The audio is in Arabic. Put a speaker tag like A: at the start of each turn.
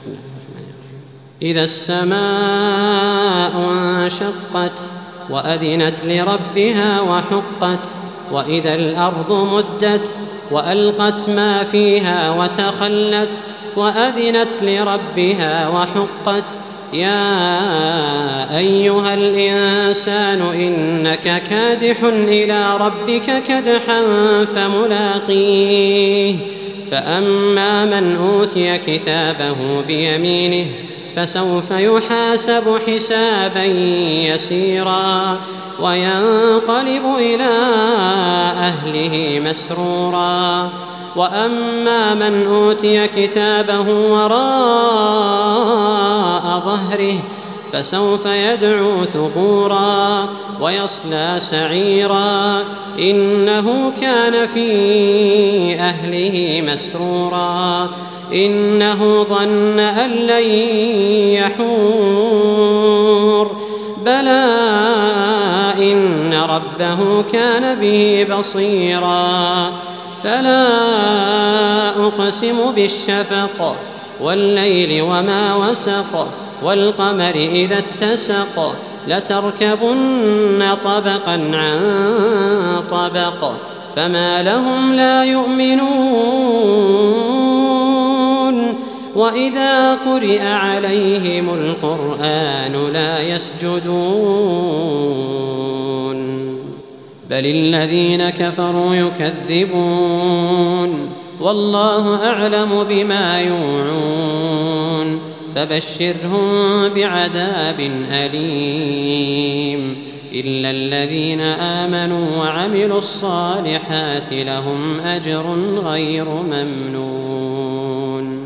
A: إذا السماء انشقت وأذنت لربها وحقت وإذا الأرض مدت وألقت ما فيها وتخلت وأذنت لربها وحقت يا أيها الإنسان إنك كادح إلى ربك كدحا فملاقيه فأما من أوتي كتابه بيمينه فسوف يحاسب حسابا يسيرا وينقلب إلى أهله مسرورا وأما من أوتي كتابه وراء ظهره فسوف يدعو ثبورا ويصلى سعيرا إنه كان في أهله مسرورا إنه ظن أن لن يحور بلى إن ربه كان به بصيرا فلا أقسم بالشفق والليل وما وسق والقمر إذا اتسق لتركبن طبقا عن طبق فما لهم لا يؤمنون وإذا قرئ عليهم القرآن لا يسجدون بل الذين كفروا يكذبون والله أعلم بما يوعون فبشرهم بعذاب أليم إلا الذين آمنوا وعملوا الصالحات لهم أجر غير ممنون.